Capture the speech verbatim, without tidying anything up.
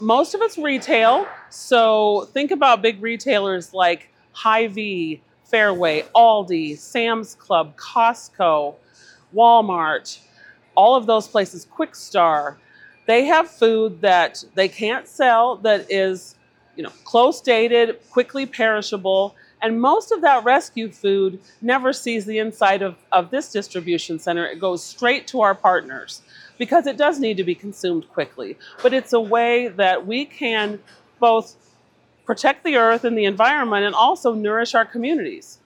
Most of it's retail. So think about big retailers like Hy-Vee, Fairway, Aldi, Sam's Club, Costco, Walmart, all of those places, Quick Star. They have food that they can't sell that is, you know, close dated, quickly perishable, and most of that rescue food never sees the inside of, of this distribution center. It goes straight to our partners because it does need to be consumed quickly. But it's a way that we can both protect the earth and the environment and also nourish our communities.